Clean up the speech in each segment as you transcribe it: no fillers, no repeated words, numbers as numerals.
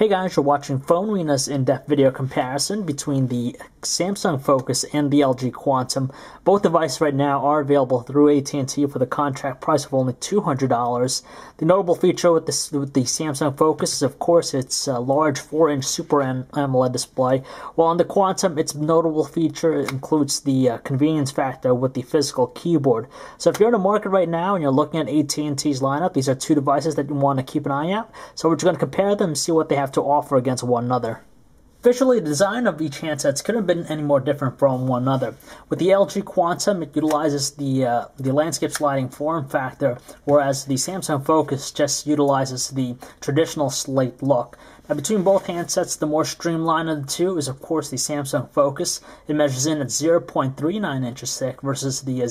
Hey guys, you're watching PhoneArena's in-depth video comparison between the Samsung Focus and the LG Quantum. Both devices right now are available through AT&T for the contract price of only $200. The notable feature with the Samsung Focus is, of course, its large 4-inch Super AMOLED display, while on the Quantum, its notable feature includes the convenience factor with the physical keyboard. So if you're in the market right now and you're looking at AT&T's lineup, these are two devices that you want to keep an eye out. So we're just going to compare them and see what they have to offer against one another. Visually, the design of each handset couldn't have been any more different from one another. With the LG Quantum, it utilizes the landscape sliding form factor, whereas the Samsung Focus just utilizes the traditional slate look. Now, between both handsets, the more streamlined of the two is, of course, the Samsung Focus. It measures in at 0.39 inches thick versus the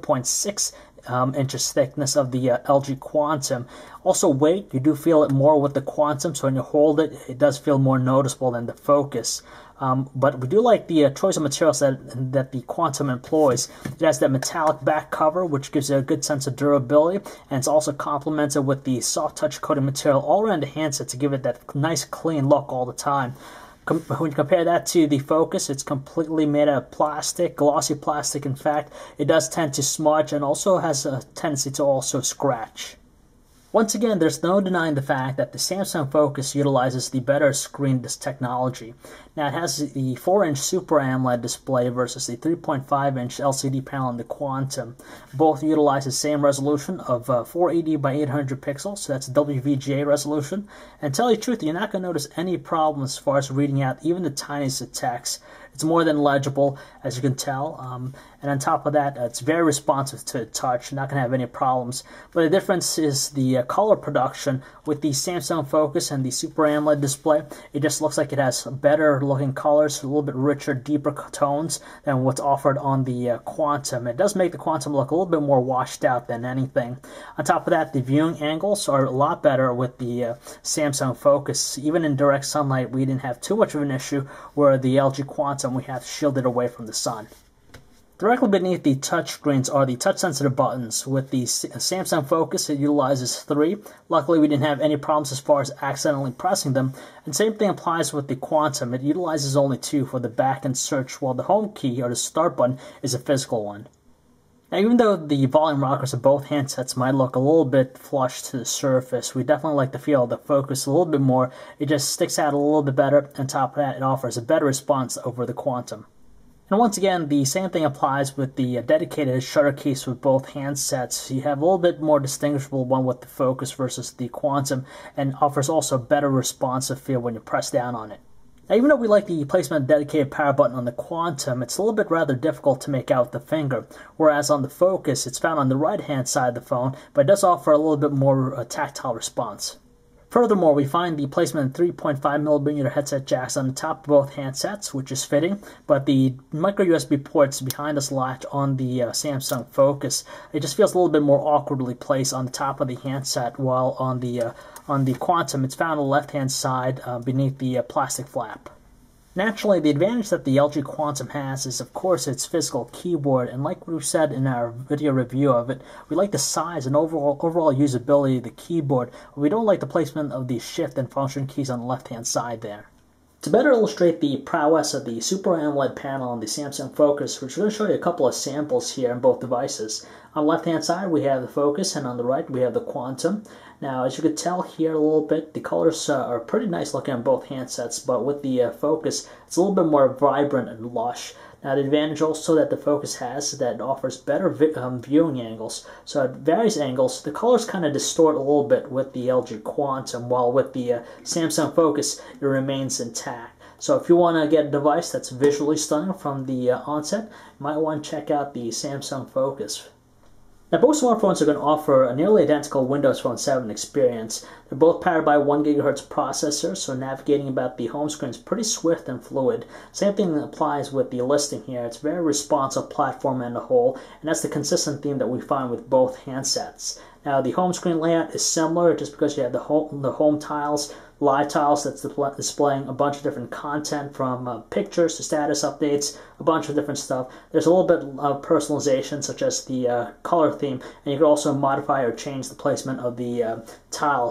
0.6 inches thickness of the LG Quantum. Also, weight, you do feel it more with the Quantum, so when you hold it, it does feel more noticeable than the Focus. But we do like the choice of materials that the Quantum employs. It has that metallic back cover, which gives it a good sense of durability, and it's also complemented with the soft touch coating material all around the handset to give it that nice clean look all the time. When you compare that to the Focus, it's completely made out of plastic, glossy plastic. In fact, it does tend to smudge and also has a tendency to also scratch. Once again, there's no denying the fact that the Samsung Focus utilizes the better screen technology. Now, it has the 4-inch Super AMOLED display versus the 3.5-inch LCD panel in the Quantum. Both utilize the same resolution of 480 by 800 pixels, so that's WVGA resolution. And to tell you the truth, you're not going to notice any problems as far as reading out even the tiniest of text. It's more than legible, as you can tell, and on top of that, it's very responsive to touch. You're not going to have any problems. But the difference is the color production. With the Samsung Focus and the Super AMOLED display, it just looks like it has better looking colors, a little bit richer, deeper tones than what's offered on the Quantum. It does make the Quantum look a little bit more washed out than anything. On top of that, the viewing angles are a lot better with the Samsung Focus. Even in direct sunlight, we didn't have too much of an issue, where the LG Quantum we have shielded away from the sun. Directly beneath the touch screens are the touch-sensitive buttons. With the Samsung Focus, it utilizes 3. Luckily, we didn't have any problems as far as accidentally pressing them. And same thing applies with the Quantum. It utilizes only 2 for the back and search, while the home key, or the start button, is a physical one. Now, even though the volume rockers of both handsets might look a little bit flush to the surface, we definitely like the feel of the Focus a little bit more. It just sticks out a little bit better. On top of that, it offers a better response over the Quantum. And once again, the same thing applies with the dedicated shutter case with both handsets. You have a little bit more distinguishable one with the Focus versus the Quantum, and offers also a better responsive feel when you press down on it. Now, even though we like the placement of the dedicated power button on the Quantum, it's a little bit rather difficult to make out with the finger, whereas on the Focus, it's found on the right-hand side of the phone, but it does offer a little bit more tactile response. Furthermore, we find the placement of 3.5mm headset jacks on the top of both handsets, which is fitting, but the micro USB ports behind this latch on the Samsung Focus, it just feels a little bit more awkwardly placed on the top of the handset, while on the Quantum, it's found on the left-hand side beneath the plastic flap. Naturally, the advantage that the LG Quantum has is, of course, its physical keyboard, and like we said in our video review of it, we like the size and overall usability of the keyboard. We don't like the placement of the shift and function keys on the left-hand side there. To better illustrate the prowess of the Super AMOLED panel on the Samsung Focus, we're going to show you a couple of samples here on both devices. On the left-hand side, we have the Focus, and on the right, we have the Quantum. Now, as you can tell here a little bit, the colors are pretty nice looking on both handsets, but with the Focus, it's a little bit more vibrant and lush. Now, the advantage also that the Focus has is that it offers better viewing angles. So at various angles, the colors kind of distort a little bit with the LG Quantum, while with the Samsung Focus, it remains intact. So if you want to get a device that's visually stunning from the onset, you might want to check out the Samsung Focus. Now, both smartphones are going to offer a nearly identical Windows Phone 7 experience. They're both powered by a 1 GHz processor, so navigating about the home screen is pretty swift and fluid. Same thing applies with the listing here. It's a very responsive platform as a whole, and that's the consistent theme that we find with both handsets. Now, the home screen layout is similar just because you have the home tiles, live tiles that's displaying a bunch of different content from pictures to status updates, a bunch of different stuff. There's a little bit of personalization, such as the color theme, and you can also modify or change the placement of the tiles.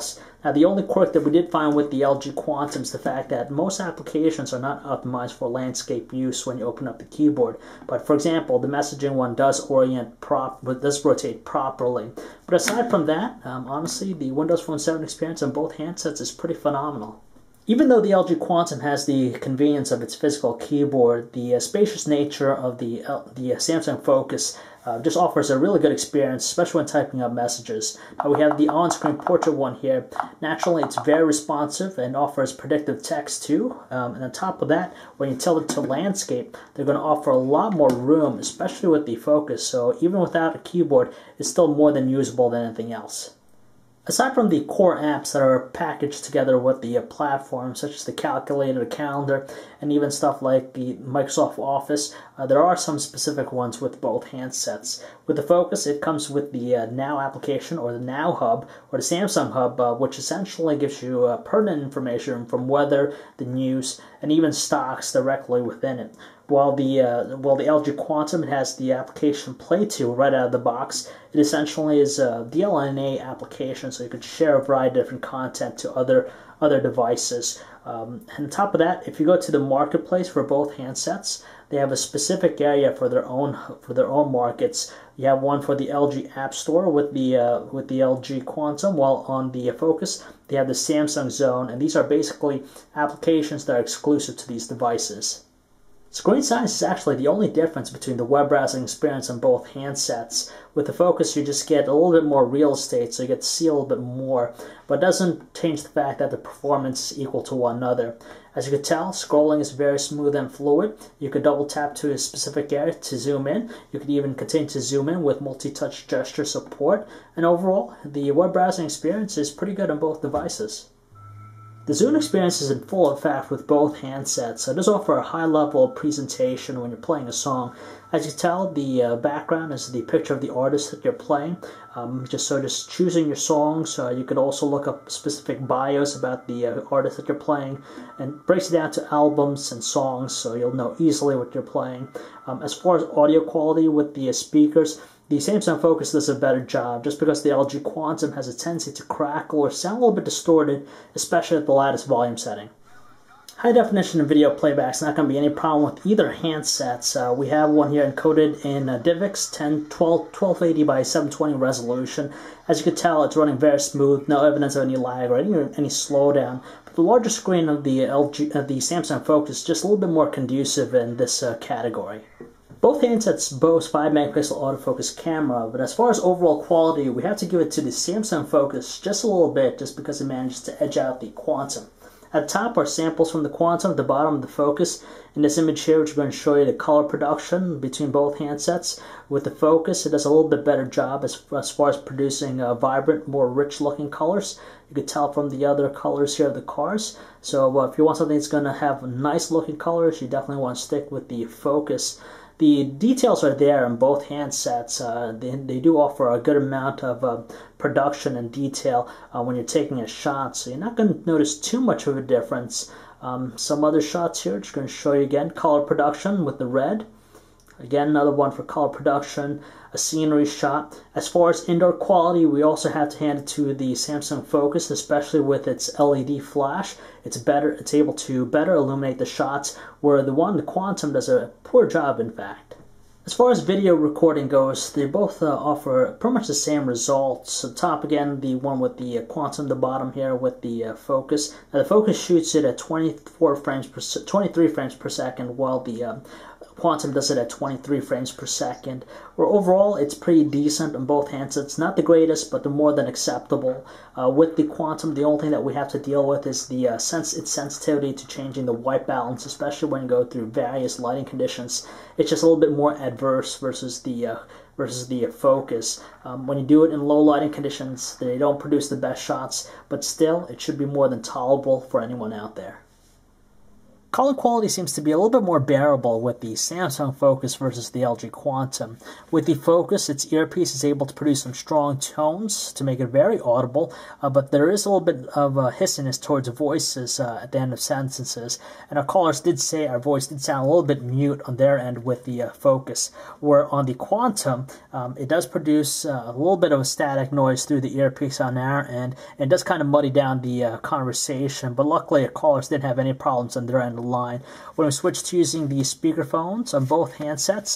Now, the only quirk that we did find with the LG Quantum is the fact that most applications are not optimized for landscape use when you open up the keyboard. But for example, the messaging one does rotate properly. But aside from that, honestly, the Windows Phone 7 experience on both handsets is pretty phenomenal. Even though the LG Quantum has the convenience of its physical keyboard, the spacious nature of the Samsung Focus just offers a really good experience, especially when typing up messages. We have the on-screen portrait one here. Naturally, it's very responsive and offers predictive text too. And on top of that, when you tilt it to landscape, they're going to offer a lot more room, especially with the Focus. So even without a keyboard, it's still more than usable than anything else. Aside from the core apps that are packaged together with the platform, such as the calculator, the calendar, and even stuff like the Microsoft Office, there are some specific ones with both handsets. With the Focus, it comes with the Now application, or the Now Hub, or the Samsung Hub, which essentially gives you pertinent information from weather, the news, and even stocks directly within it. While the LG Quantum, it has the application Play To right out of the box. It essentially is a DLNA application, so you could share a variety of different content to other devices. And on top of that, if you go to the marketplace for both handsets, they have a specific area for their own markets. You have one for the LG App Store with the LG Quantum, while on the Focus they have the Samsung Zone, and these are basically applications that are exclusive to these devices. Screen size is actually the only difference between the web browsing experience on both handsets. With the Focus, you just get a little bit more real estate, so you get to see a little bit more, but it doesn't change the fact that the performance is equal to one another. As you can tell, scrolling is very smooth and fluid. You could double tap to a specific area to zoom in. You could even continue to zoom in with multi-touch gesture support, and overall, the web browsing experience is pretty good on both devices. The Zune experience is in full effect with both handsets, so it does offer a high level of presentation when you're playing a song. As you can tell, the background is the picture of the artist that you're playing. Just choosing your songs, you could also look up specific bios about the artist that you're playing, and breaks it down to albums and songs, so you'll know easily what you're playing. As far as audio quality with the speakers, the Samsung Focus does a better job, just because the LG Quantum has a tendency to crackle or sound a little bit distorted, especially at the lattice volume setting. High definition video playback is not going to be any problem with either handsets. We have one here encoded in DivX 1280 by 720 resolution. As you can tell, it's running very smooth, no evidence of any lag or any slowdown. But the larger screen of the Samsung Focus is just a little bit more conducive in this category. Both handsets boast 5-megapixel autofocus camera, but as far as overall quality, we have to give it to the Samsung Focus just a little bit, just because it manages to edge out the Quantum. At the top are samples from the Quantum, at the bottom the Focus. In this image here, which we're going to show you the color production between both handsets. With the Focus, it does a little bit better job as far as producing vibrant, more rich-looking colors. You can tell from the other colors here of the cars. So if you want something that's going to have nice-looking colors, you definitely want to stick with the Focus. The details are there in both handsets. They do offer a good amount of production and detail when you're taking a shot, so you're not going to notice too much of a difference. Some other shots here, just going to show you again. Color production with the red. Again, another one for color production, a scenery shot. As far as indoor quality, we also have to hand it to the Samsung Focus, especially with its LED flash. It's able to better illuminate the shots, where the Quantum does a poor job, in fact. As far as video recording goes, they both offer pretty much the same results. So top again, the one with the Quantum, the bottom here with the Focus. Now the Focus shoots it at 23 frames per second, while the Quantum does it at 23 frames per second. Where overall, it's pretty decent on both handsets. Not the greatest, but more than acceptable. With the Quantum, the only thing that we have to deal with is its sensitivity to changing the white balance, especially when you go through various lighting conditions. It's just a little bit more adverse versus the Focus. When you do it in low lighting conditions, they don't produce the best shots, but still, it should be more than tolerable for anyone out there. Calling quality seems to be a little bit more bearable with the Samsung Focus versus the LG Quantum. With the Focus, its earpiece is able to produce some strong tones to make it very audible, but there is a little bit of hissiness towards voices at the end of sentences. And our callers did say our voice did sound a little bit mute on their end with the Focus, where on the Quantum, it does produce a little bit of a static noise through the earpiece on our end, and it does kind of muddy down the conversation, but luckily our callers didn't have any problems on their end of the line. When we switched to using the speakerphones on both handsets,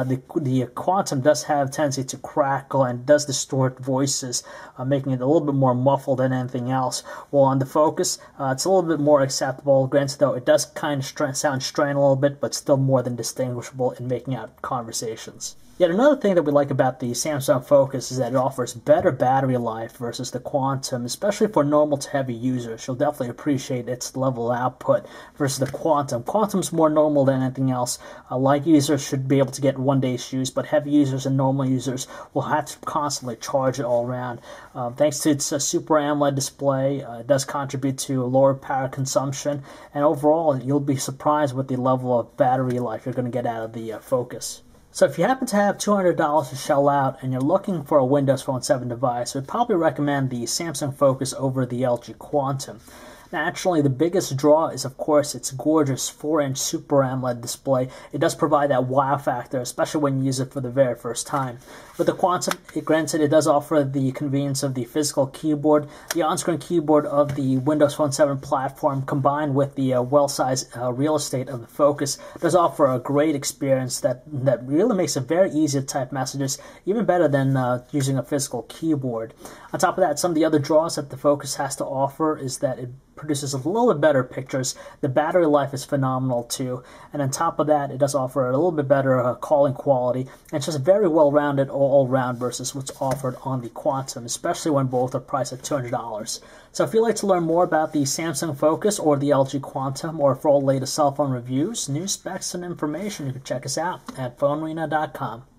the Quantum does have a tendency to crackle and does distort voices, making it a little bit more muffled than anything else. While on the Focus, it's a little bit more acceptable. Granted, though, it does kind of sound strained a little bit, but still more than distinguishable in making out conversations. Yet another thing that we like about the Samsung Focus is that it offers better battery life versus the Quantum, especially for normal to heavy users. You'll definitely appreciate its level of output versus the Quantum. Quantum's more normal than anything else. Light users should be able to get 1 day's use, but heavy users and normal users will have to constantly charge it all around. Thanks to its Super AMOLED display, it does contribute to lower power consumption, and overall you'll be surprised with the level of battery life you're going to get out of the Focus. So if you happen to have $200 to shell out and you're looking for a Windows Phone 7 device, I'd probably recommend the Samsung Focus over the LG Quantum. Naturally, the biggest draw is, of course, its gorgeous 4-inch Super AMOLED display. It does provide that wow factor, especially when you use it for the very first time. With the Quantum, granted, it does offer the convenience of the physical keyboard, the on-screen keyboard of the Windows Phone 7 platform, combined with the well-sized real estate of the Focus, does offer a great experience that really makes it very easy to type messages, even better than using a physical keyboard. On top of that, some of the other draws that the Focus has to offer is that it produces a little bit better pictures. The battery life is phenomenal too, and on top of that, it does offer a little bit better calling quality, and it's just very well-rounded all around versus what's offered on the Quantum, especially when both are priced at $200. So if you'd like to learn more about the Samsung Focus or the LG Quantum, or for all the latest cell phone reviews, news, specs, and information, you can check us out at PhoneArena.com.